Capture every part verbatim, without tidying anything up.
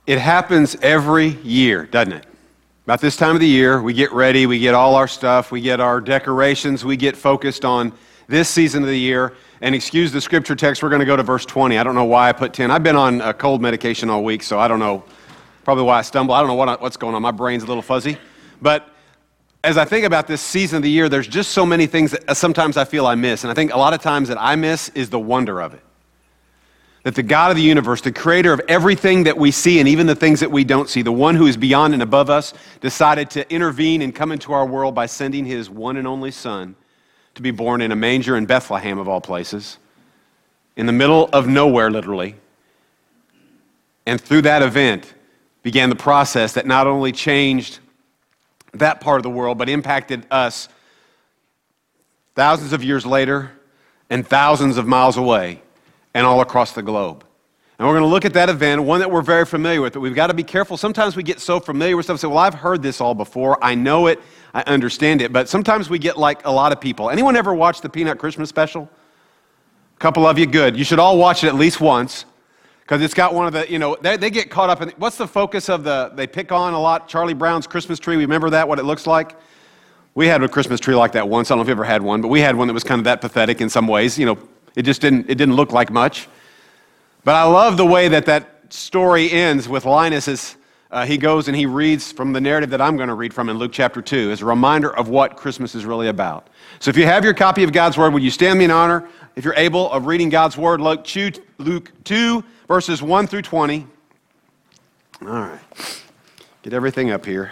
It happens every year, doesn't it? About this time of the year, we get ready, we get all our stuff, we get our decorations, we get focused on this season of the year. And excuse the scripture text, we're going to go to verse twenty. I don't know why I put ten. I've been on a cold medication all week, so I don't know, probably why I stumble. I don't know what I, what's going on. My brain's a little fuzzy. But as I think about this season of the year, there's just so many things that sometimes I feel I miss. And I think a lot of times that I miss is the wonder of it. That the God of the universe, the creator of everything that we see and even the things that we don't see, the one who is beyond and above us, decided to intervene and come into our world by sending his one and only son to be born in a manger in Bethlehem, of all places, in the middle of nowhere, literally. And through that event began the process that not only changed that part of the world, but impacted us thousands of years later and thousands of miles away and all across the globe. And we're going to look at that event, one that we're very familiar with, but we've got to be careful. Sometimes we get so familiar with stuff and say, well, I've heard this all before. I know it. I understand it. But sometimes we get like a lot of people. Anyone ever watch the Peanut Christmas special? A couple of you, good. You should all watch it at least once because it's got one of the, you know, they, they get caught up in, what's the focus of the, they pick on a lot, Charlie Brown's Christmas tree. Remember that, what it looks like? We had a Christmas tree like that once. I don't know if you ever had one, but we had one that was kind of that pathetic in some ways, you know. It just didn't, it didn't look like much. But I love the way that that story ends with Linus as uh, he goes and he reads from the narrative that I'm going to read from in Luke chapter two as a reminder of what Christmas is really about. So if you have your copy of God's Word, would you stand me in honor, if you're able, of reading God's Word, Luke two, verses one through twenty. All right. Get everything up here.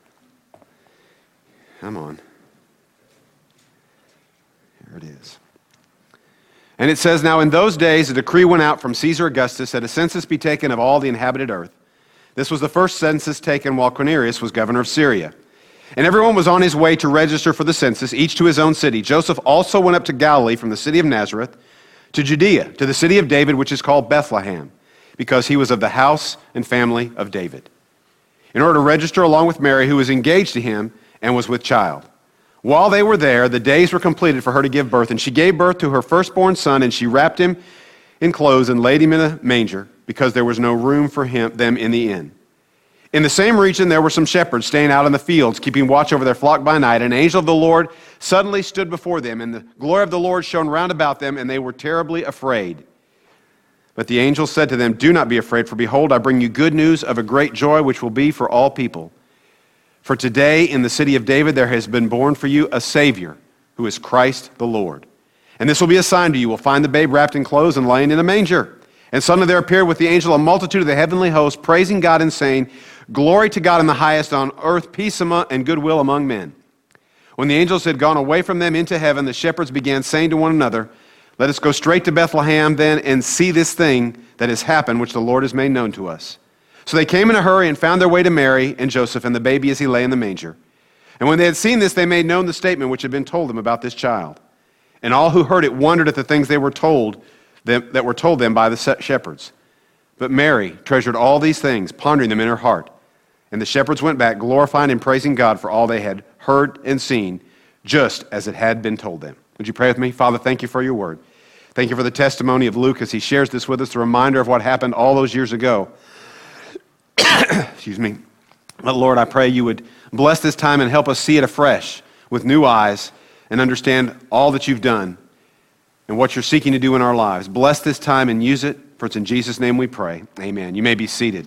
Come on. Here it is. And it says, now in those days a decree went out from Caesar Augustus that a census be taken of all the inhabited earth. This was the first census taken while Quirinius was governor of Syria. And everyone was on his way to register for the census, each to his own city. Joseph also went up to Galilee from the city of Nazareth to Judea, to the city of David, which is called Bethlehem, because he was of the house and family of David, in order to register along with Mary, who was engaged to him and was with child. While they were there, the days were completed for her to give birth, and she gave birth to her firstborn son, and she wrapped him in clothes and laid him in a manger, because there was no room for him them in the inn. In the same region there were some shepherds staying out in the fields, keeping watch over their flock by night. An angel of the Lord suddenly stood before them, and the glory of the Lord shone round about them, and they were terribly afraid. But the angel said to them, do not be afraid, for behold, I bring you good news of a great joy, which will be for all people. For today in the city of David there has been born for you a Savior, who is Christ the Lord. And this will be a sign to you. You will find the babe wrapped in clothes and laying in a manger. And suddenly there appeared with the angel a multitude of the heavenly host, praising God and saying, glory to God in the highest, on earth peace and goodwill among men. When the angels had gone away from them into heaven, the shepherds began saying to one another, let us go straight to Bethlehem then and see this thing that has happened, which the Lord has made known to us. So they came in a hurry and found their way to Mary and Joseph and the baby as he lay in the manger. And when they had seen this, they made known the statement which had been told them about this child. And all who heard it wondered at the things they were told them, that were told them by the shepherds. But Mary treasured all these things, pondering them in her heart. And the shepherds went back, glorifying and praising God for all they had heard and seen, just as it had been told them. Would you pray with me? Father, thank you for your word. Thank you for the testimony of Luke as he shares this with us, the reminder of what happened all those years ago. Excuse me. But Lord, I pray you would bless this time and help us see it afresh with new eyes and understand all that you've done and what you're seeking to do in our lives. Bless this time and use it, for it's in Jesus' name we pray. Amen. You may be seated.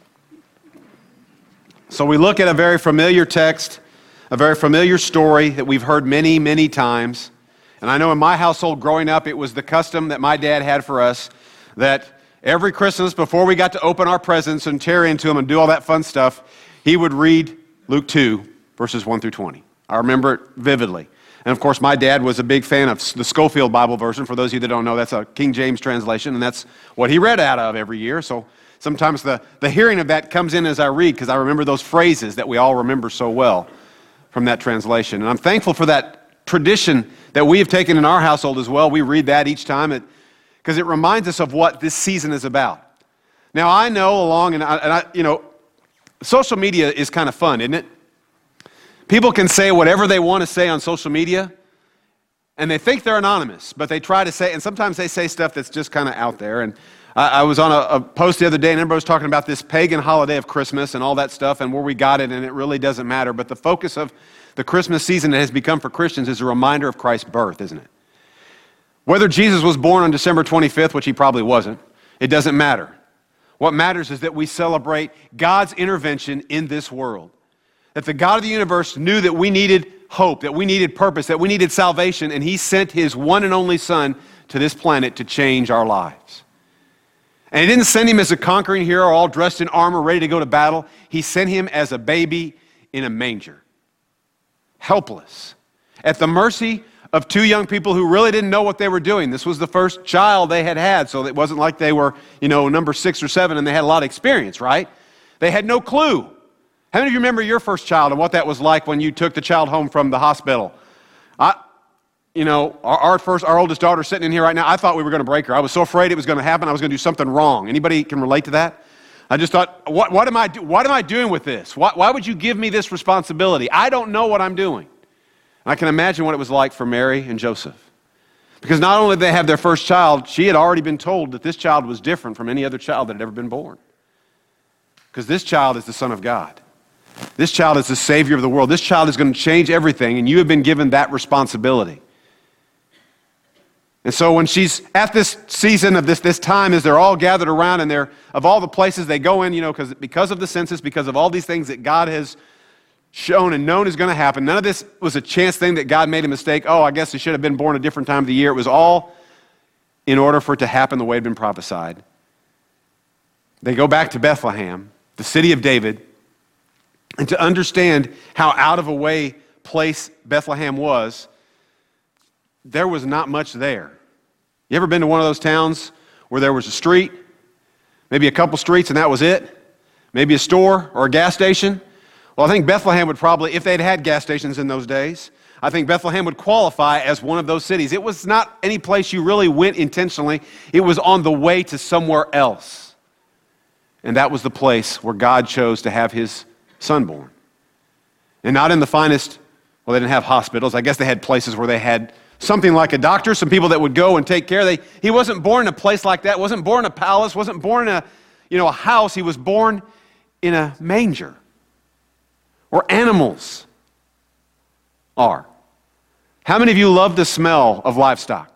So we look at a very familiar text, a very familiar story that we've heard many, many times. And I know in my household growing up, it was the custom that my dad had for us that every Christmas, before we got to open our presents and tear into them and do all that fun stuff, he would read Luke two, verses one through twenty. I remember it vividly. And of course, my dad was a big fan of the Schofield Bible version. For those of you that don't know, that's a King James translation, and that's what he read out of every year. So sometimes the, the hearing of that comes in as I read, because I remember those phrases that we all remember so well from that translation. And I'm thankful for that tradition that we have taken in our household as well. We read that each time, it, because it reminds us of what this season is about. Now, I know along, and I, and I, you know, social media is kind of fun, isn't it? People can say whatever they want to say on social media, and they think they're anonymous, but they try to say, and sometimes they say stuff that's just kind of out there. And I, I was on a, a post the other day, and everybody was talking about this pagan holiday of Christmas and all that stuff and where we got it, and it really doesn't matter. But the focus of the Christmas season that has become for Christians is a reminder of Christ's birth, isn't it? Whether Jesus was born on December twenty-fifth, which he probably wasn't, it doesn't matter. What matters is that we celebrate God's intervention in this world. That the God of the universe knew that we needed hope, that we needed purpose, that we needed salvation, and he sent his one and only Son to this planet to change our lives. And he didn't send him as a conquering hero, all dressed in armor, ready to go to battle. He sent him as a baby in a manger, helpless, at the mercy of two young people who really didn't know what they were doing. This was the first child they had had, so it wasn't like they were, you know, number six or seven and they had a lot of experience, right? They had no clue. How many of you remember your first child and what that was like when you took the child home from the hospital? I, you know, our, our first, our oldest daughter sitting in here right now, I thought we were going to break her. I was so afraid it was going to happen. I was going to do something wrong. Anybody can relate to that? I just thought, what, what am I do, what am I doing with this? Why, why would you give me this responsibility? I don't know what I'm doing. And I can imagine what it was like for Mary and Joseph. Because not only did they have their first child, she had already been told that this child was different from any other child that had ever been born. Because this child is the Son of God. This child is the Savior of the world. This child is going to change everything, and you have been given that responsibility. And so when she's at this season of this, this time, as they're all gathered around, and they're, of all the places they go in, you know, because because of the census, because of all these things that God has shown and known is going to happen, none of this was a chance thing that God made a mistake. Oh, I guess he should have been born a different time of the year. It was all in order for it to happen the way it had been prophesied. They go back to Bethlehem, the city of David, and to understand how out of a way place Bethlehem was, there was not much there. You ever been to one of those towns where there was a street, maybe a couple streets, and that was it? Maybe a store or a gas station? Well, I think Bethlehem would probably, if they'd had gas stations in those days, I think Bethlehem would qualify as one of those cities. It was not any place you really went intentionally. It was on the way to somewhere else. And that was the place where God chose to have his Son born. And not in the finest, well, they didn't have hospitals. I guess they had places where they had something like a doctor, some people that would go and take care. They, he wasn't born in a place like that, wasn't born in a palace, wasn't born in a, you know, a house. He was born in a manger where animals are. How many of you love the smell of livestock?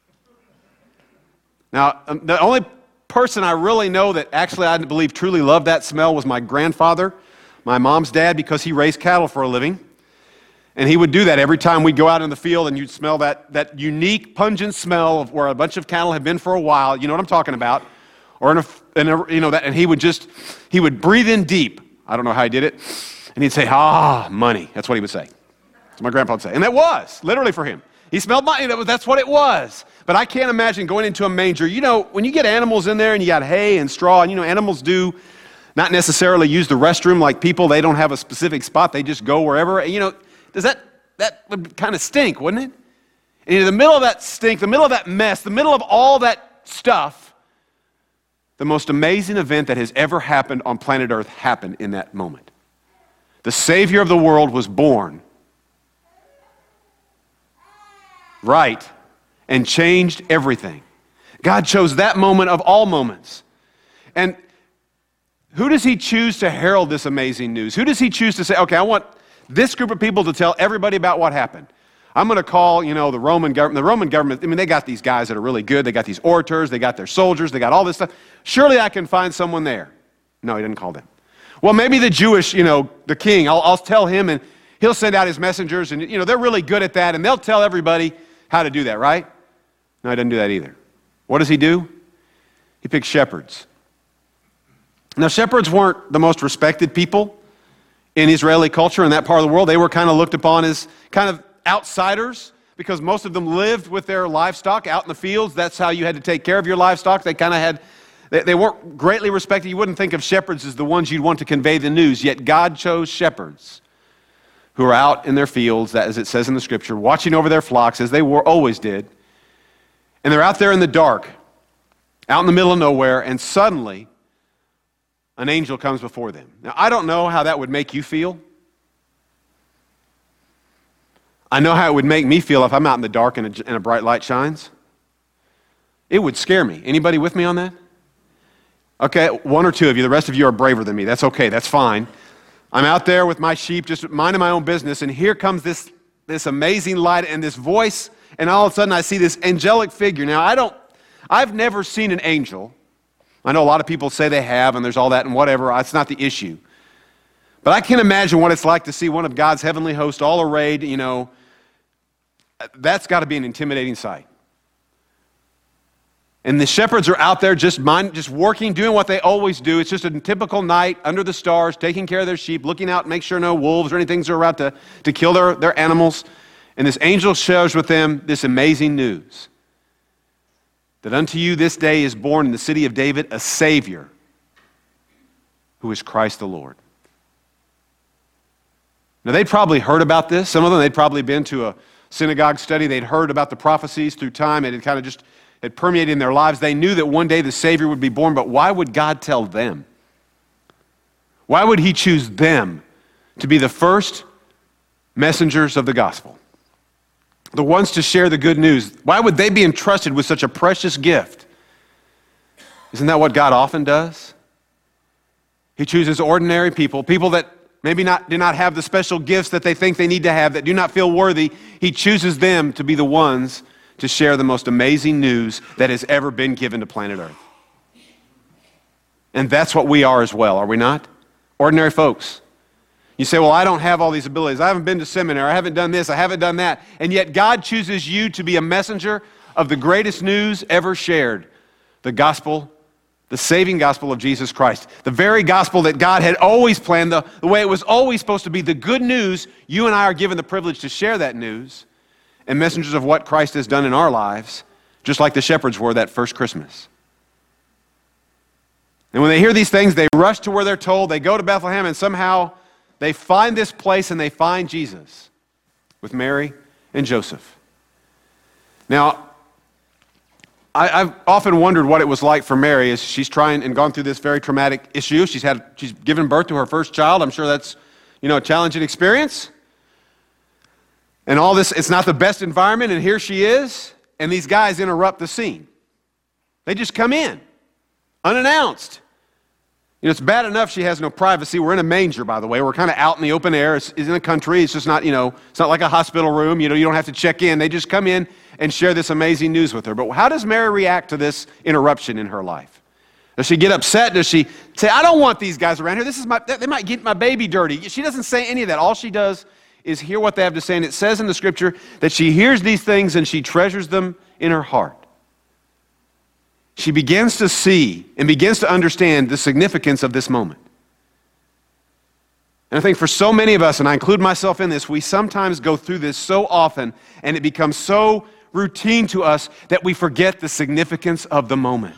Now, um, the only person I really know that actually I believe truly loved that smell was my grandfather, my mom's dad, because he raised cattle for a living. And he would do that every time we'd go out in the field, and you'd smell that, that unique, pungent smell of where a bunch of cattle had been for a while. You know what I'm talking about. Or in a, in a you know, that, and he would just, he would breathe in deep. I don't know how he did it. And he'd say, ah, money. That's what he would say. That's what my grandpa would say. And that was, literally for him. He smelled money. That's what it was. But I can't imagine going into a manger. You know, when you get animals in there and you got hay and straw, and you know, animals do not necessarily use the restroom like people. They don't have a specific spot. They just go wherever. You know, does that, that would kind of stink, wouldn't it? And in the middle of that stink, the middle of that mess, the middle of all that stuff, the most amazing event that has ever happened on planet Earth happened in that moment. The Savior of the world was born, right, and changed everything. God chose that moment of all moments. And who does he choose to herald this amazing news? Who does he choose to say, okay, I want this group of people to tell everybody about what happened? I'm going to call, you know, the Roman government. The Roman government, I mean, they got these guys that are really good. They got these orators. They got their soldiers. They got all this stuff. Surely I can find someone there. No, he didn't call them. Well, maybe the Jewish, you know, the king, I'll, I'll tell him, and he'll send out his messengers, and, you know, they're really good at that, and they'll tell everybody how to do that, right? No, he doesn't do that either. What does he do? He picks shepherds. Now, shepherds weren't the most respected people in Israeli culture in that part of the world. They were kind of looked upon as kind of outsiders because most of them lived with their livestock out in the fields. That's how you had to take care of your livestock. They kind of had, they, they weren't greatly respected. You wouldn't think of shepherds as the ones you'd want to convey the news, yet God chose shepherds who are out in their fields, that, as it says in the scripture, watching over their flocks as they were, always did. And they're out there in the dark, out in the middle of nowhere, and suddenly an angel comes before them. Now, I don't know how that would make you feel. I know how it would make me feel if I'm out in the dark and a, and a bright light shines. It would scare me. Anybody with me on that? Okay, one or two of you. The rest of you are braver than me. That's okay. That's fine. I'm out there with my sheep, just minding my own business, and here comes this, this amazing light and this voice, and all of a sudden I see this angelic figure. Now, I don't, I've never seen an angel. I know a lot of people say they have, and there's all that and whatever. That's not the issue. But I can imagine what it's like to see one of God's heavenly hosts all arrayed, you know. That's got to be an intimidating sight. And the shepherds are out there just mind, just working, doing what they always do. It's just a typical night under the stars, taking care of their sheep, looking out, make sure no wolves or anything are about to, to kill their, their animals. And this angel shares with them this amazing news, that unto you this day is born in the city of David a Savior, who is Christ the Lord. Now, they'd probably heard about this. Some of them, they'd probably been to a synagogue study. They'd heard about the prophecies through time. It had kind of just had permeated in their lives. They knew that one day the Savior would be born, but why would God tell them? Why would he choose them to be the first messengers of the gospel? The ones to share the good news. Why would they be entrusted with such a precious gift? Isn't that what God often does? He chooses ordinary people, people that maybe not, do not have the special gifts that they think they need to have, that do not feel worthy. He chooses them to be the ones to share the most amazing news that has ever been given to planet Earth. And that's what we are as well, are we not? Ordinary folks. You say, well, I don't have all these abilities. I haven't been to seminary. I haven't done this. I haven't done that. And yet God chooses you to be a messenger of the greatest news ever shared, the gospel, the saving gospel of Jesus Christ. The very gospel that God had always planned, the, the way it was always supposed to be, the good news. You and I are given the privilege to share that news and messengers of what Christ has done in our lives, just like the shepherds were that first Christmas. And when they hear these things, they rush to where they're told. They go to Bethlehem, and somehow they find this place, and they find Jesus with Mary and Joseph. Now, I, I've often wondered what it was like for Mary as she's trying and gone through this very traumatic issue. She's had, she's given birth to her first child. I'm sure that's, you know, a challenging experience. And all this, it's not the best environment, and here she is, and these guys interrupt the scene. They just come in, unannounced. You know, it's bad enough she has no privacy. We're in a manger, by the way. We're kind of out in the open air. It's, it's in the country. It's just not, you know, it's not like a hospital room. You know, you don't have to check in. They just come in and share this amazing news with her. But how does Mary react to this interruption in her life? Does she get upset? Does she say, I don't want these guys around here. This is my, they might get my baby dirty. She doesn't say any of that. All she does is hear what they have to say. And it says in the scripture that she hears these things and she treasures them in her heart. She begins to see and begins to understand the significance of this moment. And I think for so many of us, and I include myself in this, we sometimes go through this so often and it becomes so routine to us that we forget the significance of the moment.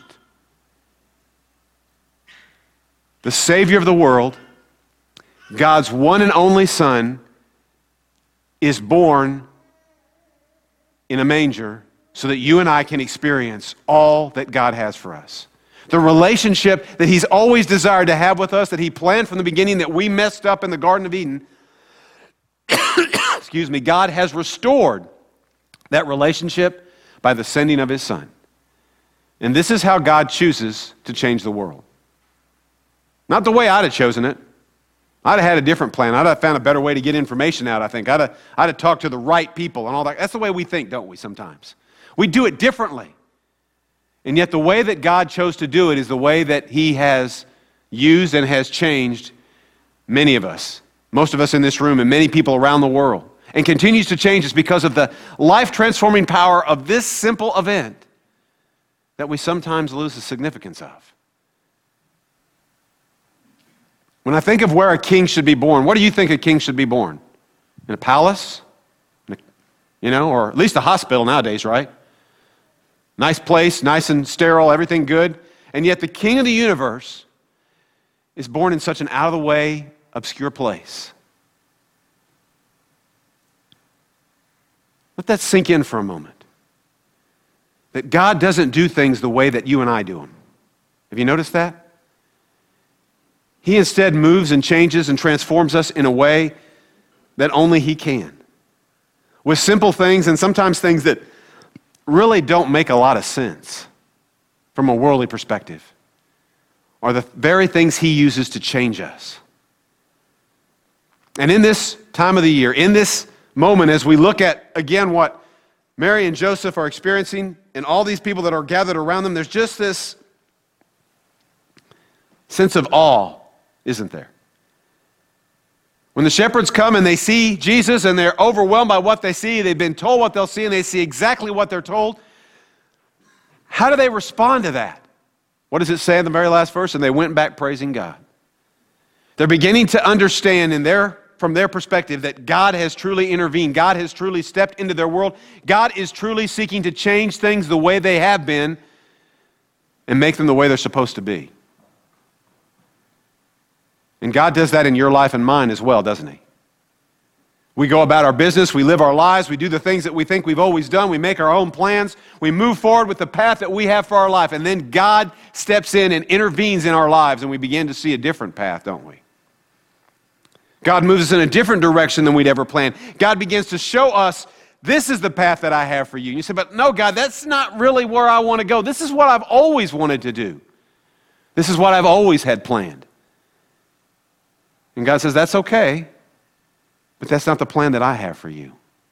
The Savior of the world, God's one and only Son, is born in a manger so that you and I can experience all that God has for us. The relationship that he's always desired to have with us, that he planned from the beginning, that we messed up in the Garden of Eden. Excuse me, God has restored that relationship by the sending of his Son. And this is how God chooses to change the world. Not the way I'd have chosen it. I'd have had a different plan. I'd have found a better way to get information out, I think. I'd have, I'd have talked to the right people and all that. That's the way we think, don't we, sometimes? We do it differently. And yet the way that God chose to do it is the way that he has used and has changed many of us, most of us in this room and many people around the world, and continues to change us because of the life-transforming power of this simple event that we sometimes lose the significance of. When I think of where a king should be born, what do you think a king should be born? In a palace? You know, or at least a hospital nowadays, right? Nice place, nice and sterile, everything good. And yet the king of the universe is born in such an out-of-the-way, obscure place. Let that sink in for a moment. That God doesn't do things the way that you and I do them. Have you noticed that? He instead moves and changes and transforms us in a way that only he can. With simple things and sometimes things that really don't make a lot of sense from a worldly perspective. are the very things he uses to change us. And in this time of the year, in this moment, as we look at, again, what Mary and Joseph are experiencing and all these people that are gathered around them, there's just this sense of awe, isn't there? When the shepherds come and they see Jesus and they're overwhelmed by what they see, they've been told what they'll see and they see exactly what they're told, how do they respond to that? What does it say in the very last verse? And they went back praising God. They're beginning to understand in their, from their perspective that God has truly intervened. God has truly stepped into their world. God is truly seeking to change things the way they have been and make them the way they're supposed to be. And God does that in your life and mine as well, doesn't he? We go about our business, we live our lives, we do the things that we think we've always done, we make our own plans, we move forward with the path that we have for our life, and then God steps in and intervenes in our lives, and we begin to see a different path, don't we? God moves us in a different direction than we'd ever planned. God begins to show us, this is the path that I have for you. And you say, but no, God, that's not really where I want to go. This is what I've always wanted to do. This is what I've always had planned. And God says, that's okay, but that's not the plan that I have for you.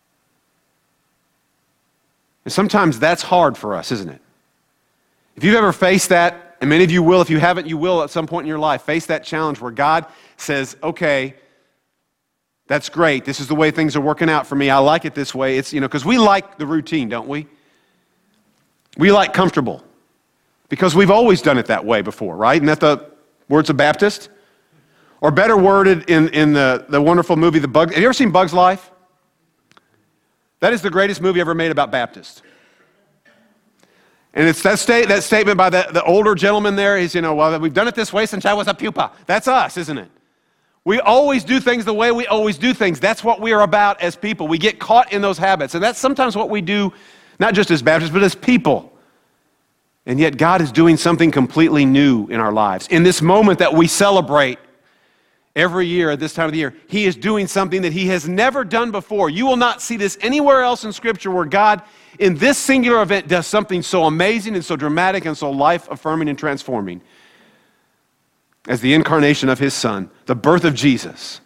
And sometimes that's hard for us, isn't it? If you've ever faced that, and many of you will, if you haven't, you will at some point in your life, face that challenge where God says, okay, that's great. This is the way things are working out for me. I like it this way. It's, you know, because we like the routine, don't we? We like comfortable because we've always done it that way before, right? Isn't that the words of Baptist? Or better worded in, in the, the wonderful movie, The Bug. Have you ever seen Bug's Life? That is the greatest movie ever made about Baptists. And it's that, state, that statement by the, the older gentleman there is, you know, well, we've done it this way since I was a pupa. That's us, isn't it? We always do things the way we always do things. That's what we are about as people. We get caught in those habits. And that's sometimes what we do, not just as Baptists, but as people. And yet God is doing something completely new in our lives. In this moment that we celebrate every year at this time of the year, he is doing something that he has never done before. You will not see this anywhere else in Scripture where God, in this singular event, does something so amazing and so dramatic and so life-affirming and transforming as the incarnation of his Son, the birth of Jesus,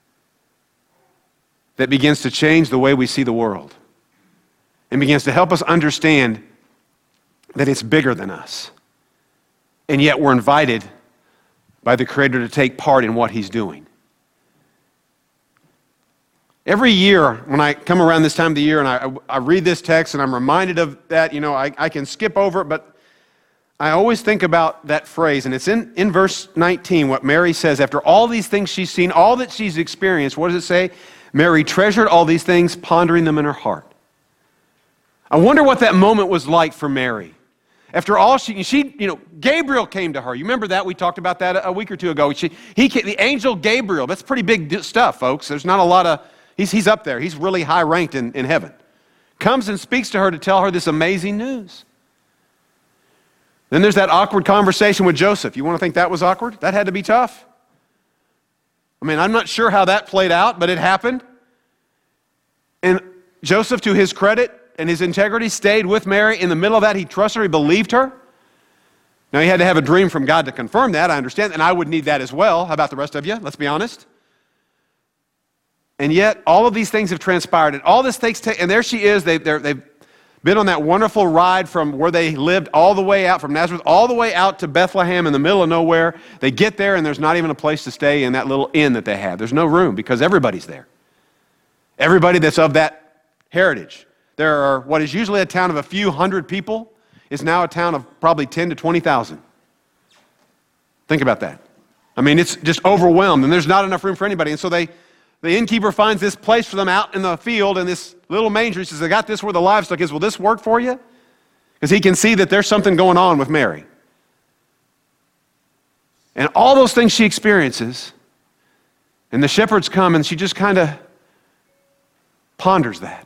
that begins to change the way we see the world and begins to help us understand that it's bigger than us. And yet we're invited by the Creator to take part in what he's doing. Every year, when I come around this time of the year and I, I read this text and I'm reminded of that, you know, I, I can skip over it, but I always think about that phrase, and it's in, in verse nineteen, what Mary says. After all these things she's seen, all that she's experienced, what does it say? Mary treasured all these things, pondering them in her heart. I wonder what that moment was like for Mary. After all, she, she, you know, Gabriel came to her. You remember that? We talked about that a week or two ago. She, he, the angel Gabriel, that's pretty big stuff, folks. There's not a lot of, he's, he's up there. He's really high ranked in, in heaven. Comes and speaks to her to tell her this amazing news. Then there's that awkward conversation with Joseph. You want to think that was awkward? That had to be tough. I mean, I'm not sure how that played out, but it happened. And Joseph, to his credit, and his integrity, stayed with Mary. In the middle of that, he trusted her, he believed her. Now, he had to have a dream from God to confirm that, I understand, and I would need that as well. How about the rest of you? Let's be honest. And yet, all of these things have transpired, and all this takes, ta- and there she is. They, they've been on that wonderful ride from where they lived all the way out, from Nazareth, all the way out to Bethlehem in the middle of nowhere. They get there, and there's not even a place to stay in that little inn that they have. There's no room because everybody's there. Everybody that's of that heritage. There are, what is usually a town of a few hundred people is now a town of probably ten to twenty thousand. Think about that. I mean, it's just overwhelmed, and there's not enough room for anybody. And so they, the innkeeper finds this place for them out in the field in this little manger. He says, I got this where the livestock is. Will this work for you? Because he can see that there's something going on with Mary. And all those things she experiences, and the shepherds come, and she just kind of ponders that.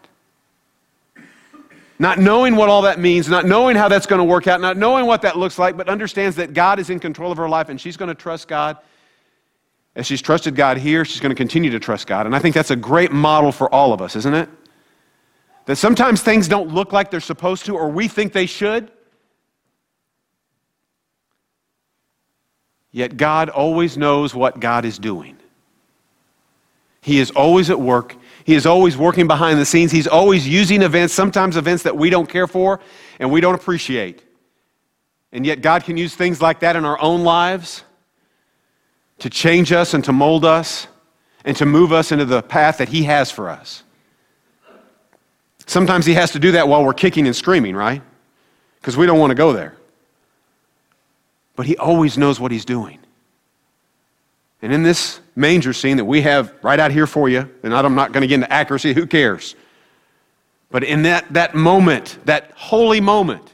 Not knowing what all that means, not knowing how that's going to work out, not knowing what that looks like, but understands that God is in control of her life and she's going to trust God. As she's trusted God here, she's going to continue to trust God. And I think that's a great model for all of us, isn't it? That sometimes things don't look like they're supposed to or we think they should. Yet God always knows what God is doing. He is always at work. He is always working behind the scenes. He's always using events, sometimes events that we don't care for and we don't appreciate. And yet God can use things like that in our own lives to change us and to mold us and to move us into the path that He has for us. Sometimes He has to do that while we're kicking and screaming, right? Because we don't want to go there. But He always knows what He's doing. And in this manger scene that we have right out here for you, and I'm not going to get into accuracy, who cares? But in that, that moment, that holy moment,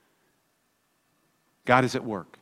God is at work.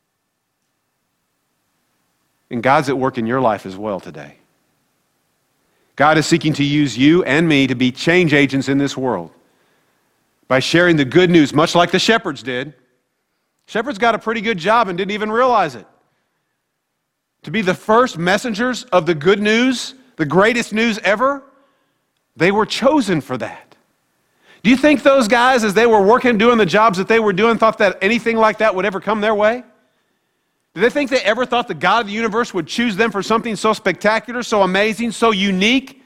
And God's at work in your life as well today. God is seeking to use you and me to be change agents in this world by sharing the good news, much like the shepherds did. Shepherds got a pretty good job and didn't even realize it. To be the first messengers of the good news, the greatest news ever, they were chosen for that. Do you think those guys, as they were working, doing the jobs that they were doing, thought that anything like that would ever come their way? Did they think they ever thought the God of the universe would choose them for something so spectacular, so amazing, so unique?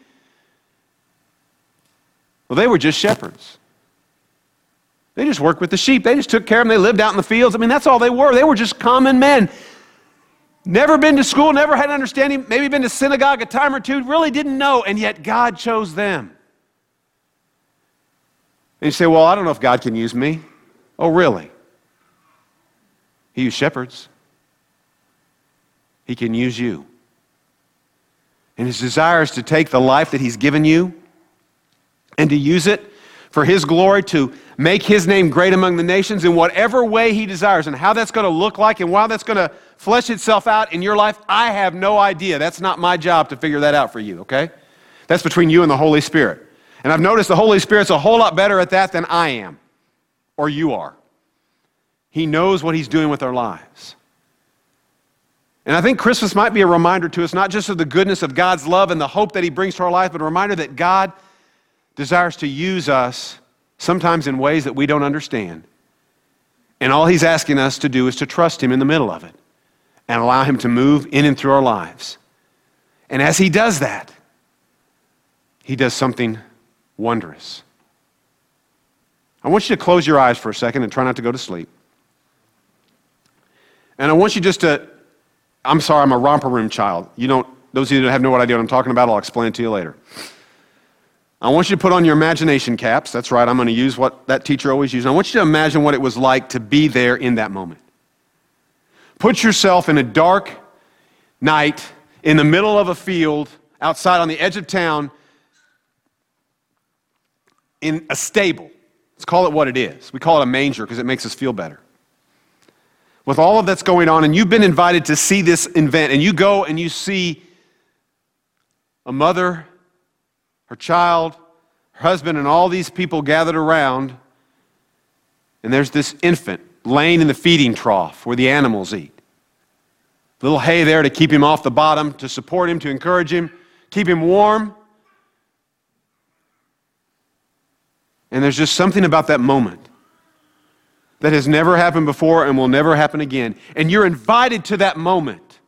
Well, they were just shepherds. They just worked with the sheep. They just took care of them. They lived out in the fields. I mean, that's all they were. They were just common men. Never been to school, never had an understanding, maybe been to synagogue a time or two, really didn't know, and yet God chose them. And you say, well, I don't know if God can use me. Oh, really? He used shepherds. He can use you. And His desire is to take the life that He's given you and to use it for His glory, to make His name great among the nations in whatever way He desires. And how that's going to look like and how that's going to flesh itself out in your life, I have no idea. That's not my job to figure that out for you, okay? That's between you and the Holy Spirit. And I've noticed the Holy Spirit's a whole lot better at that than I am, or you are. He knows what He's doing with our lives. And I think Christmas might be a reminder to us, not just of the goodness of God's love and the hope that He brings to our life, but a reminder that God desires to use us sometimes in ways that we don't understand. And all He's asking us to do is to trust Him in the middle of it and allow Him to move in and through our lives. And as He does that, He does something wondrous. I want you to close your eyes for a second and try not to go to sleep. And I want you just to, I'm sorry, I'm a romper room child. You don't, those of you that have no idea what I'm talking about, I'll explain it to you later. I want you to put on your imagination caps. That's right, I'm going to use what that teacher always used. I want you to imagine what it was like to be there in that moment. Put yourself in a dark night in the middle of a field outside on the edge of town in a stable. Let's call it what it is. We call it a manger because it makes us feel better. With all of that's going on, and you've been invited to see this event, and you go and you see a mother, her child, her husband, and all these people gathered around, and there's this infant laying in the feeding trough where the animals eat. Little hay there to keep him off the bottom, to support him, to encourage him, keep him warm. And there's just something about that moment that has never happened before and will never happen again. And you're invited to that moment.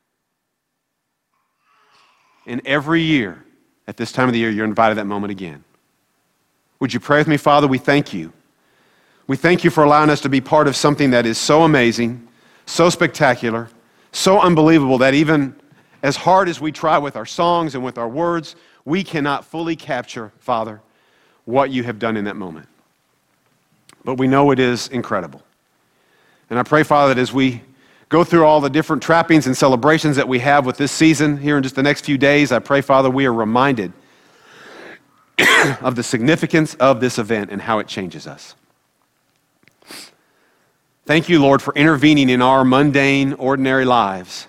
And every year, at this time of the year, you're invited to that moment again. Would you pray with me? Father, we thank you. We thank you for allowing us to be part of something that is so amazing, so spectacular, so unbelievable that even as hard as we try with our songs and with our words, we cannot fully capture, Father, what you have done in that moment. But we know it is incredible. And I pray, Father, that as we go through all the different trappings and celebrations that we have with this season here in just the next few days, I pray, Father, we are reminded of the significance of this event and how it changes us. Thank you, Lord, for intervening in our mundane, ordinary lives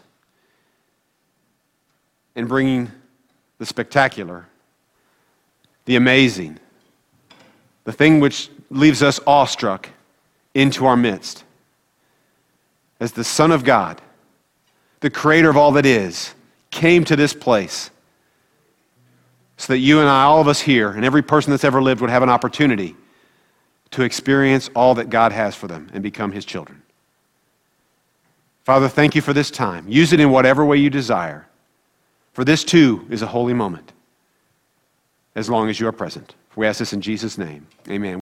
and bringing the spectacular, the amazing, the thing which leaves us awestruck into our midst. As the Son of God, the creator of all that is, came to this place so that you and I, all of us here, and every person that's ever lived would have an opportunity to experience all that God has for them and become His children. Father, thank you for this time. Use it in whatever way you desire. For this too is a holy moment, as long as you are present. We ask this in Jesus' name. Amen.